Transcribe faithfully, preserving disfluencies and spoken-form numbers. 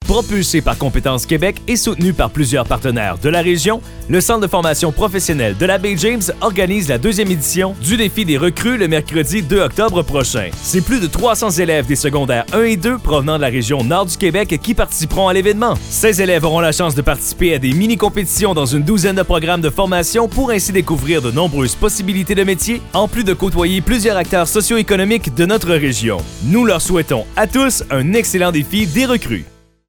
Propulsé par Compétences Québec et soutenu par plusieurs partenaires de la région, le Centre de formation professionnelle de la baie James organise la deuxième édition du défi des recrues le mercredi deux octobre prochain. C'est plus de trois cents élèves des secondaires un et deux provenant de la région nord du Québec qui participeront à l'événement. Ces élèves auront la chance de participer à des mini-compétitions dans une douzaine de programmes de formation pour ainsi découvrir de nombreuses possibilités de métiers, en plus de côtoyer plusieurs acteurs socio-économiques de notre région. Nous leur souhaitons à tous un excellent défi des recrues.